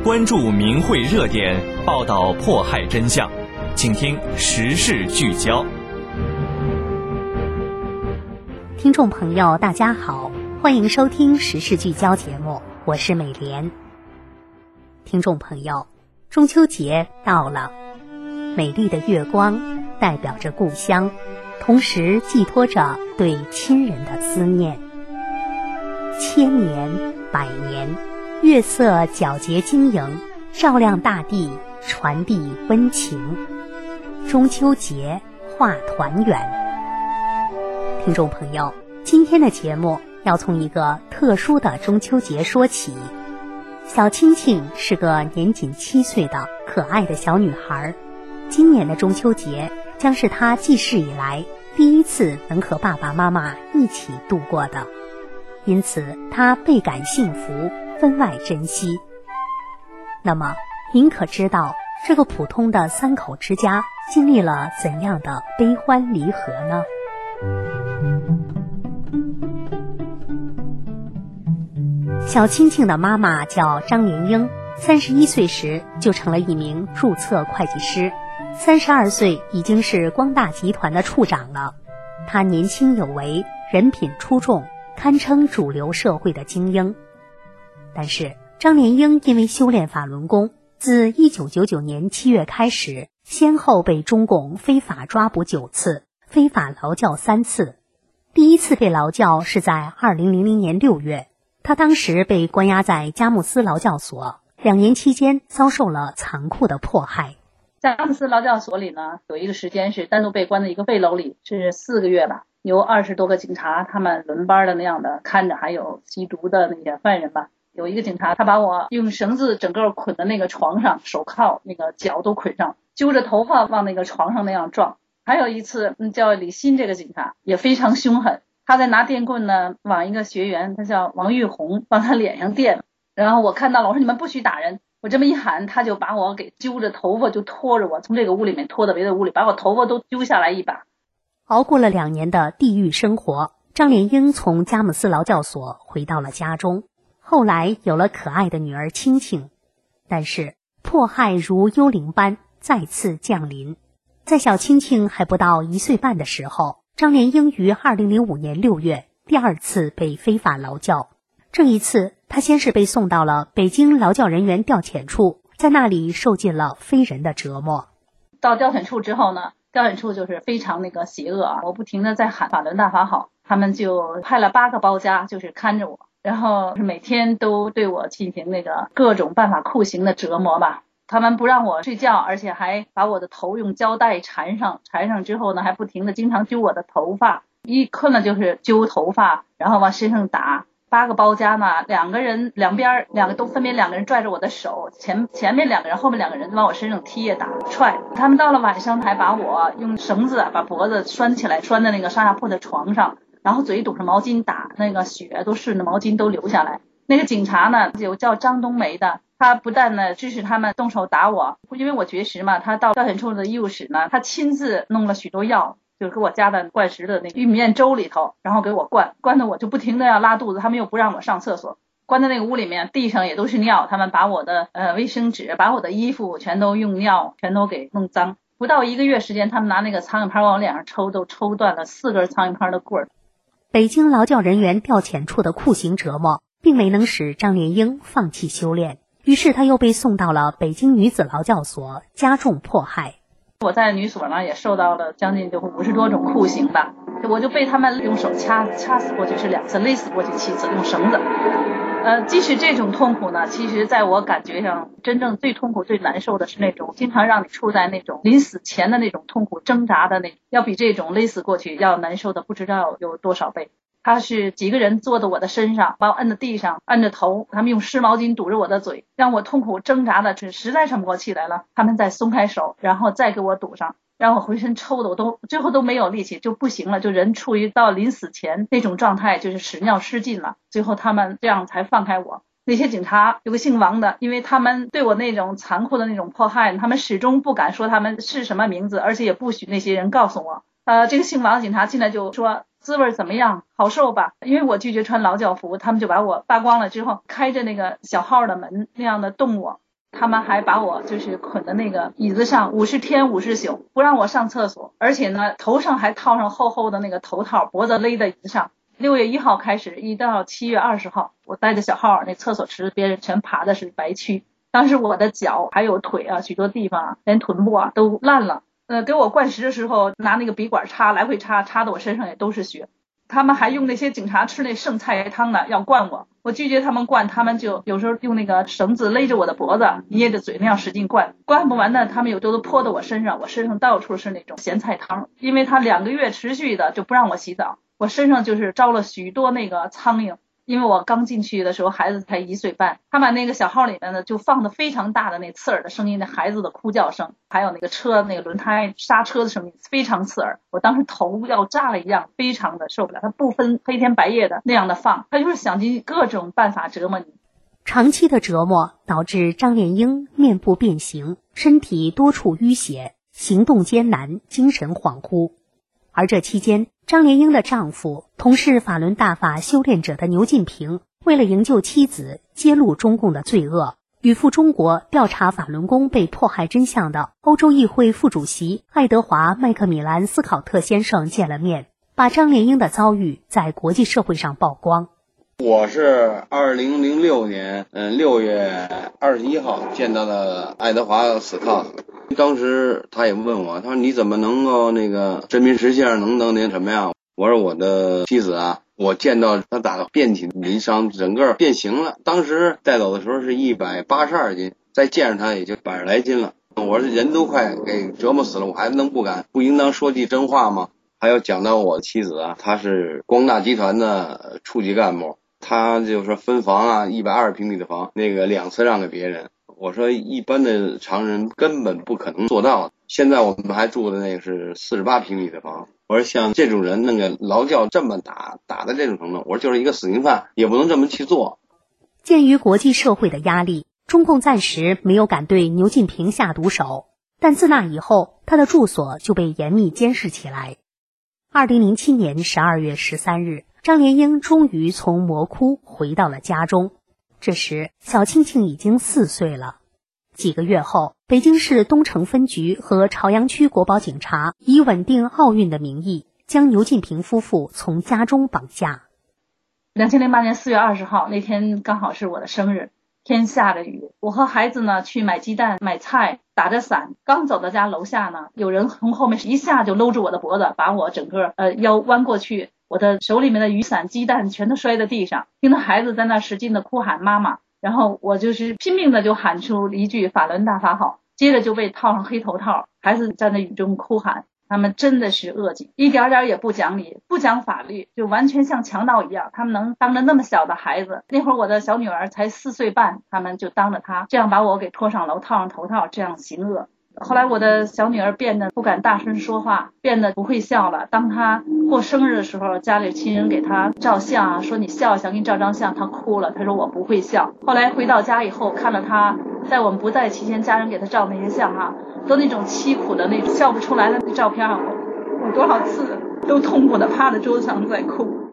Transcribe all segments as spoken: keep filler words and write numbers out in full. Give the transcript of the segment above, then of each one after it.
关注民慧热点，报道迫害真相，请听时事聚焦。 听众朋友大家好，欢迎收听时事聚焦节目，我是美莲。听众朋友，中秋节到了，美丽的月光代表着故乡，同时寄托着对亲人的思念。千年百年，月色皎洁晶莹，照亮大地，传递温情。中秋节话团圆。听众朋友，今天的节目要从一个特殊的中秋节说起。小青青是个年仅七岁的可爱的小女孩，今年的中秋节将是她记事以来第一次能和爸爸妈妈一起度过的，因此她倍感幸福，分外珍惜。那么您可知道这个普通的三口之家经历了怎样的悲欢离合呢？小青青的妈妈叫张莲英，三十一岁时就成了一名注册会计师，三十二岁已经是光大集团的处长了。她年轻有为，人品出众，堪称主流社会的精英。但是张莲英因为修炼法轮功，自一九九九年七月开始，先后被中共非法抓捕九次，非法劳教三次。第一次被劳教是在二零零零年六月，他当时被关押在佳木斯劳教所，两年期间遭受了残酷的迫害。 佳木斯劳教所里呢，有一个时间是单独被关在一个背篓里，是四个月吧，由二十多个警察他们轮班的那样的看着，还有吸毒的那些犯人吧。有一个警察，他把我用绳子整个捆在那个床上，手铐那个脚都捆上，揪着头发往那个床上那样撞。还有一次叫李欣，这个警察也非常凶狠，他在拿电棍呢往一个学员，他叫王玉红，往他脸上电。然后我看到了，我说你们不许打人，我这么一喊，他就把我给揪着头发，就拖着我从这个屋里面拖到别的屋里，把我头发都揪下来一把。 熬过了两年的地狱生活，张莲英从佳木斯劳教所回到了家中，后来有了可爱的女儿青青。但是迫害如幽灵般再次降临。在小青青还不到一岁半的时候，张莲英于二零零五年六月第二次被非法劳教。这一次她先是被送到了北京劳教人员调遣处，在那里受尽了非人的折磨。 到调遣处之后呢，调遣处就是非常那个邪恶啊，我不停的在喊法轮大法好，他们就派了八个包夹就是看着我，然后每天都对我进行那个各种办法酷刑的折磨吧。他们不让我睡觉，而且还把我的头用胶带缠上，缠上之后呢，还不停的经常揪我的头发，一困了就是揪头发，然后往身上打。八个包夹呢，两个人两边两个都分别两个人拽着我的手，前前面两个人，后面两个人往我身上踢打踹。他们到了晚上还把我用绳子把脖子拴起来，拴在那个上下铺的床上，然后嘴堵上毛巾打，那个血都顺着毛巾都流下来。那个警察呢，有叫张冬梅的，他不但呢支持他们动手打我，因为我绝食嘛，他到调遣处的医务室呢，他亲自弄了许多药，就给我加在灌食的那个玉米面粥里头，然后给我灌，灌的我就不停的要拉肚子，他们又不让我上厕所，关在那个屋里面，地上也都是尿，他们把我的呃卫生纸，把我的衣服全都用尿全都给弄脏。不到一个月时间，他们拿那个苍蝇拍往我脸上抽，都抽断了四根苍蝇拍的棍儿。 北京劳教人员调遣处的酷刑折磨并没能使张莲英放弃修炼，于是她又被送到了北京女子劳教所，加重迫害。 我在女所呢也受到了将近就五十多种酷刑吧，我就被他们用手掐掐死过去是两次，勒死过去七次，用绳子。呃，即使这种痛苦呢，其实在我感觉上，真正最痛苦最难受的是那种经常让你处在那种临死前的那种痛苦挣扎的那种，要比这种勒死过去要难受的不知道有多少倍。他是几个人坐在我的身上，把我摁在地上，摁着头，他们用湿毛巾堵着我的嘴，让我痛苦挣扎的实在喘不过气来了，他们再松开手，然后再给我堵上，让我浑身抽的我都最后都没有力气，就不行了，就人处于到临死前那种状态，就是屎尿失禁了，最后他们这样才放开我。那些警察有个姓王的，因为他们对我那种残酷的那种迫害，他们始终不敢说他们是什么名字，而且也不许那些人告诉我。呃，这个姓王的警察进来就说滋味怎么样，好受吧，因为我拒绝穿劳教服，他们就把我扒光了之后，开着那个小号的门那样的动我。 他们还把我就是捆在那个椅子上五十天五十宿，不让我上厕所，而且呢头上还套上厚厚的那个头套，脖子勒在椅子上。六月一号开始一到七月二十号，我带着小号，那厕所池边全爬的是白蛆。当时我的脚还有腿啊，许多地方啊，连臀部啊都烂了。呃，给我灌食的时候拿那个笔管插，来回插，插的我身上也都是血。他们还用那些警察吃那剩菜汤的要灌我，我拒绝他们灌，他们就有时候用那个绳子勒着我的脖子，捏着嘴那样使劲灌，灌不完的他们有时候都泼到我身上，我身上到处是那种咸菜汤。因为他两个月持续的就不让我洗澡，我身上就是招了许多那个苍蝇。因为我刚进去的时候孩子才一岁半，他把那个小号里面呢就放的非常大的那刺耳的声音，那孩子的哭叫声，还有那个车那个轮胎刹车的声音，非常刺耳。我当时头要炸了一样，非常的受不了。他不分黑天白夜的那样的放，他就是想尽各种办法折磨你。 长期的折磨导致张炼英面部变形，身体多处淤血，行动艰难，精神恍惚。而这期间，张炼英的丈夫，同是法轮大法修炼者的牛进平，为了营救妻子，揭露中共的罪恶，与赴中国调查法轮功被迫害真相的欧洲议会副主席爱德华·麦克米兰斯考特先生见了面，把张炼英的遭遇在国际社会上曝光。 我是二零零六年嗯六月二十一号见到了爱德华·斯考特。当时他也问我，他说你怎么能够那个真名实姓，能能那什么呀？我说我的妻子啊，我见到他打的遍体鳞伤，整个变形了。当时带走的时候是一百八十二斤，再见着他也就百十来斤了。我是人都快给折磨死了，我还能不敢不应当说句真话吗？还有讲到我妻子啊，她是光大集团的处级干部，她就是分房啊，一百二十平米的房，那个两次让给别人。我说一般的常人根本不可能做到。现在我们还住的那个是四十八平米的房。我说像这种人那个劳教这么打，打的这种程度，我说就是一个死刑犯，也不能这么去做。 鉴于国际社会的压力，中共暂时没有敢对牛进平下毒手，但自那以后，他的住所就被严密监视起来。二零零七年十二月十三日，张炼英终于从魔窟回到了家中。这时小庆庆已经四岁了。几个月后，北京市东城分局和朝阳区国保警察以稳定奥运的名义，将牛进平夫妇从家中绑架。 两千零八年四月二十号那天刚好是我的生日，天下着雨，我和孩子呢去买鸡蛋买菜，打着伞，刚走到家楼下呢，有人从后面一下就搂住我的脖子，把我整个呃腰弯过去，我的手里面的雨伞鸡蛋全都摔在地上，听到孩子在那使劲的哭喊妈妈，然后我就是拼命的就喊出一句法轮大法好，接着就被套上黑头套，孩子在那雨中哭喊。他们真的是恶极，一点点也不讲理，不讲法律，就完全像强盗一样。他们能当着那么小的孩子，那会儿我的小女儿才四岁半，他们就当着她这样把我给拖上楼，套上头套，这样行恶。后来我的小女儿变得不敢大声说话，变得不会笑了。当她过生日的时候，家里亲人给她照相，说你笑一笑，给你照张相，她哭了，她说我不会笑。后来回到家以后，看了她在我们不在期间家人给她照那些相啊，都那种凄苦的那种笑不出来的照片，我我多少次都痛苦的趴在桌子上在哭。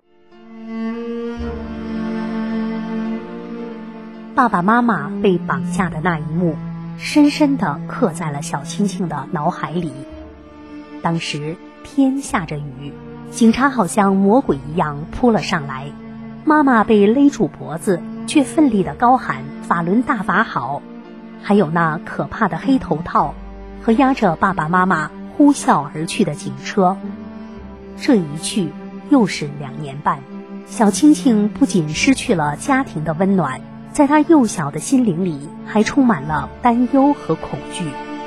爸爸妈妈被绑架的那一幕深深地刻在了小青青的脑海里。当时天下着雨，警察好像魔鬼一样扑了上来，妈妈被勒住脖子，却奋力地高喊法轮大法好，还有那可怕的黑头套和押着爸爸妈妈呼啸而去的警车。这一去又是两年半，小青青不仅失去了家庭的温暖，在她幼小的心灵里还充满了担忧和恐惧。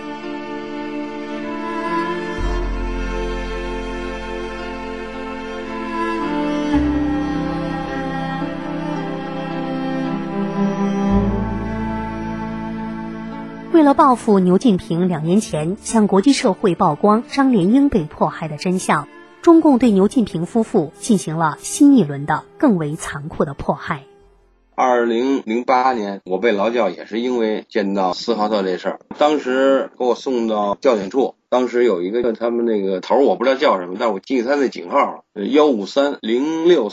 为了报复牛进平两年前向国际社会曝光张炼英被迫害的真相，中共对牛进平夫妇进行了新一轮的更为残酷的迫害。 二零零八年我被劳教也是因为见到斯考特这事儿，当时给我送到教检处，当时有一个他们那个头我不知道叫什么，但是我记得他那警号幺五三零六四，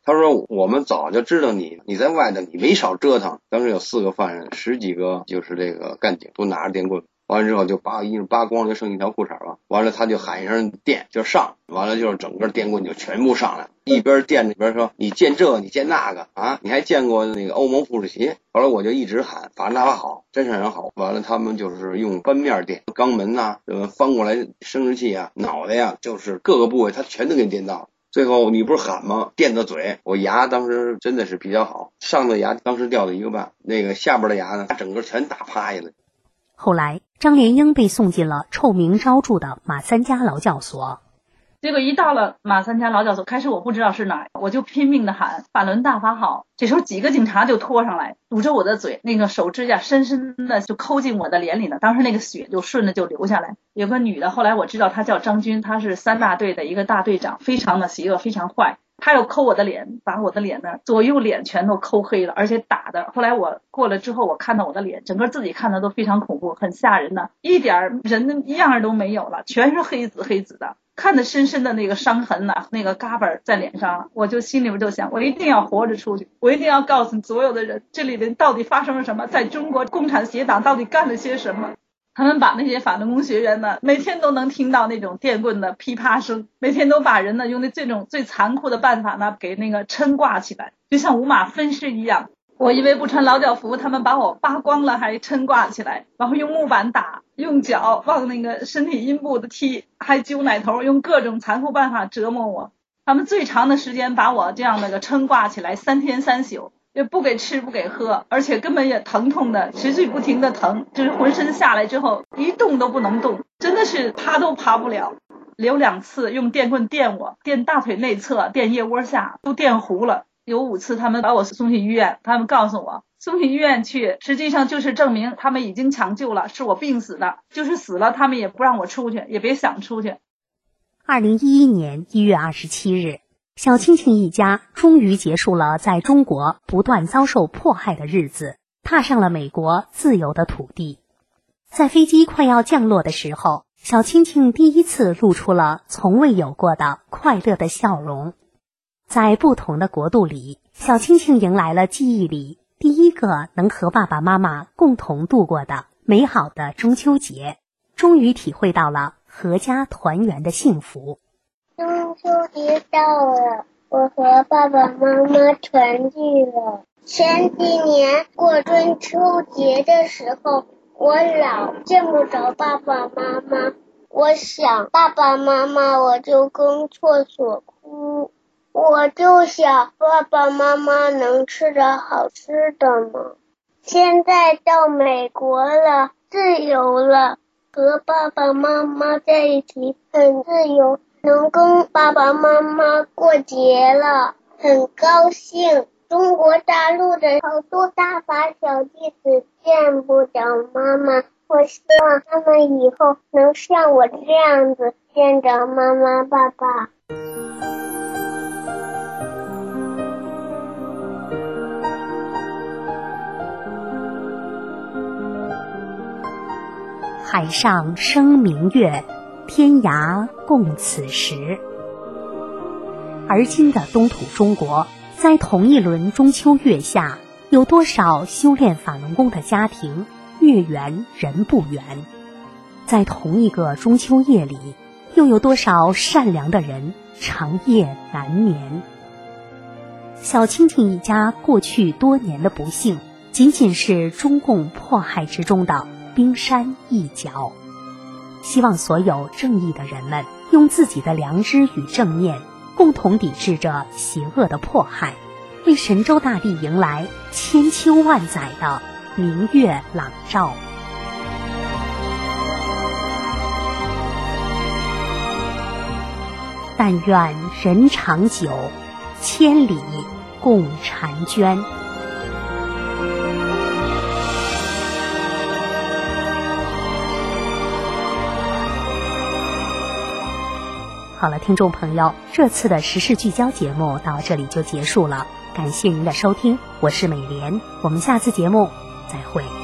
他说我们早就知道你你在外头你没少折腾。当时有四个犯人，十几个就是这个干警都拿着电棍，完了之后就把衣裳扒光，就剩一条裤衩了。完了他就喊一声电就上，完了就是整个电棍就全部上来，一边电一边说你见这个你见那个啊，你还见过那个欧盟副主席。后来我就一直喊法轮大法好，真善人好。完了他们就是用翻面电，肛门呐、啊、翻过来生殖器啊，脑袋呀、啊，就是各个部位他全都给电到。最后你不是喊吗？电到嘴，我牙当时真的是比较好，上的牙当时掉了一个半，那个下边的牙呢，整个全打趴下了。 后来张连英被送进了臭名昭著的马三家劳教所。 结果一到了马三家劳教所，开始我不知道是哪儿，我就拼命的喊法轮大法好。这时候几个警察就拖上来，堵着我的嘴，那个手指甲深深的就抠进我的脸里了，当时那个血就顺着就流下来。有个女的，后来我知道她叫张军，她是三大队的一个大队长，非常的邪恶，非常坏。她要抠我的脸，把我的脸呢左右脸全都抠黑了，而且打的。后来我过了之后，我看到我的脸，整个自己看的都非常恐怖，很吓人的，一点人一样都没有了，全是黑紫黑紫的。看得深深的那个伤痕呐、啊，那个嘎巴在脸上，我就心里边就想，我一定要活着出去，我一定要告诉所有的人，这里人到底发生了什么，在中国共产协党到底干了些什么。他们把那些法轮功学员呢，每天都能听到那种电棍的噼啪声，每天都把人呢用的这种最残酷的办法呢，给那个抻挂起来，就像五马分尸一样。我以为不穿劳教服，他们把我扒光了还抻挂起来，然后用木板打，用脚往那个身体阴部的踢，还揪奶头，用各种残酷办法折磨我。他们最长的时间把我这样那个抻挂起来，三天三宿，也不给吃不给喝，而且根本也疼痛的持续不停的疼，就是浑身下来之后一动都不能动，真的是爬都爬不了。有两次用电棍电我，电大腿内侧，电腋窝下，都电糊了。有五次他们把我送去医院，他们告诉我送去医院去，实际上就是证明他们已经抢救了，是我病死的，就是死了他们也不让我出去，也别想出去。 二零一一年一月二十七日，小青青一家终于结束了在中国不断遭受迫害的日子，踏上了美国自由的土地。在飞机快要降落的时候，小青青第一次露出了从未有过的快乐的笑容。在不同的国度里，小青青迎来了记忆里第一个能和爸爸妈妈共同度过的美好的中秋节，终于体会到了阖家团圆的幸福。 中秋节到了，我和爸爸妈妈团聚了。前几年过中秋节的时候，我老见不着爸爸妈妈，我想爸爸妈妈，我就跟厕所哭。我就想爸爸妈妈能吃着好吃的吗？现在到美国了，自由了，和爸爸妈妈在一起很自由，能跟爸爸妈妈过节了，很高兴。中国大陆的好多大法小弟子见不着妈妈，我希望他们以后能像我这样子见着妈妈爸爸。 海上生明月，天涯共此时。而今的东土中国，在同一轮中秋月下，有多少修炼法轮功的家庭，月圆人不圆？在同一个中秋夜里，又有多少善良的人长夜难眠？小青青一家过去多年的不幸，仅仅是中共迫害之中的冰山一角。希望所有正义的人们用自己的良知与正念，共同抵制着邪恶的迫害，为神州大地迎来千秋万载的明月朗照。但愿人长久，千里共婵娟。好了，听众朋友，这次的时事聚焦节目到这里就结束了，感谢您的收听，我是美莲，我们下次节目再会。